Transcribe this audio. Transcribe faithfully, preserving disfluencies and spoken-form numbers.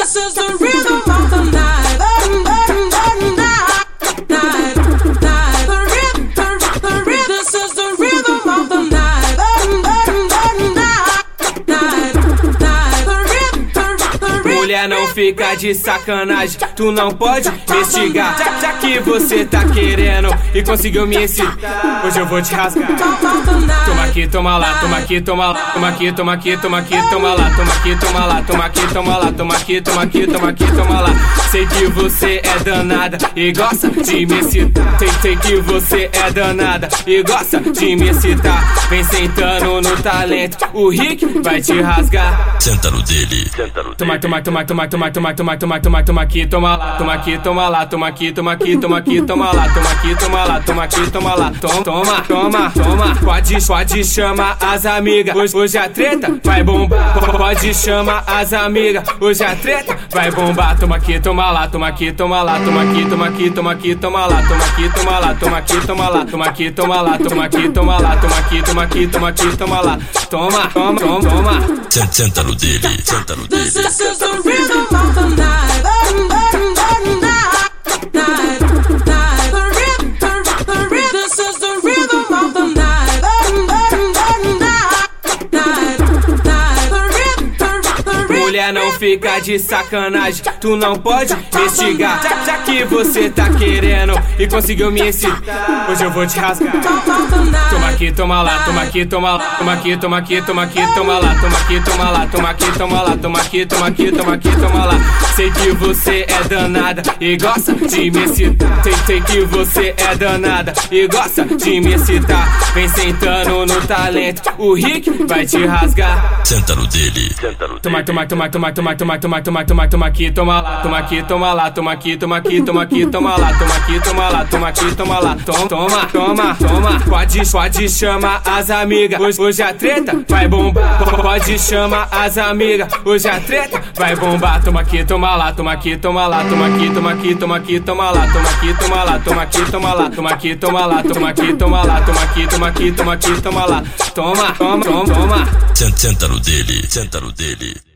This is the rhythm of the night. Night, night, night. The rhythm, the, the rhythm. This is the rhythm of the night. Night, night, night. The rhythm, the, the rhythm. Mulher, não fica de sacanagem, tu não pode me estigar. Já, já que você tá querendo e conseguiu me excitar, hoje eu vou te rasgar. Toma aqui, toma lá, toma aqui, toma lá. Toma aqui, toma aqui, toma aqui, toma lá. Toma aqui, toma lá, toma aqui, toma lá. Toma aqui, toma aqui, toma aqui, toma lá. Sei que você é danada e gosta de me excitar. Sei, sei que você é danada e gosta de me excitar. Vem sentando no talento, o Rick vai te rasgar. Senta no dele. Toma, toma, toma, toma, toma, toma, toma, toma, toma, toma aqui, toma lá. Toma aqui, toma lá, toma aqui, toma aqui, toma aqui, toma lá. Toma aqui, toma lá, toma aqui, toma lá. Toma, toma, toma, toma. Pode, pode chamar as amigas. Hoje, hoje a treta vai bombar. Pode chamar as amigas. Hoje a treta vai bombar. Toma aqui, toma lá, toma aqui, toma lá. Toma aqui, toma aqui, toma aqui, toma lá. Toma aqui, toma lá, toma aqui, toma lá. Toma aqui, toma lá, toma aqui, toma lá. Toma aqui, toma aqui, toma aqui, toma lá. Toma, toma, toma, toma. Senta, senta no dele, senta no dele. This is the rhythm of the night. Night, night. The rhythm, the, the rhythm. This is the rhythm of the night. Night, night. The rhythm, the, the rhythm. Mulher, não fica de sacanagem, tu não pode me estigar. Já, já que você tá querendo e conseguiu me excitar, hoje eu vou te rasgar. Toma aqui, toma lá, toma aqui, toma lá. Toma aqui, toma aqui, toma aqui, toma lá. Toma aqui, toma lá, toma aqui, toma lá. Toma aqui, toma aqui, toma aqui, toma lá. Sei que você é danada e gosta de me excitar. Sei, sei que você é danada e gosta de me excitar. Vem sentando no talento, o Rick vai te rasgar. Senta no dele. Toma, toma, toma, toma, toma, toma, toma, toma, toma, toma aqui, toma lá. Toma aqui, toma lá, toma aqui, toma aqui, toma aqui, toma lá. Toma aqui, toma lá, toma aqui, toma lá. Toma, toma, toma, toma. Pode, pode chamar as amigas. Hoje, hoje a treta vai bombar. Pode chamar as amigas. Hoje a treta vai bombar. Toma aqui, toma lá, toma aqui, toma lá. Toma aqui, toma aqui, toma aqui, toma lá. Toma aqui, toma lá, toma aqui, toma lá. Toma aqui, toma lá, toma aqui, toma lá. Toma aqui, toma aqui, toma aqui, toma lá. Toma, toma, toma, toma. Senta, senta no dele, senta no dele.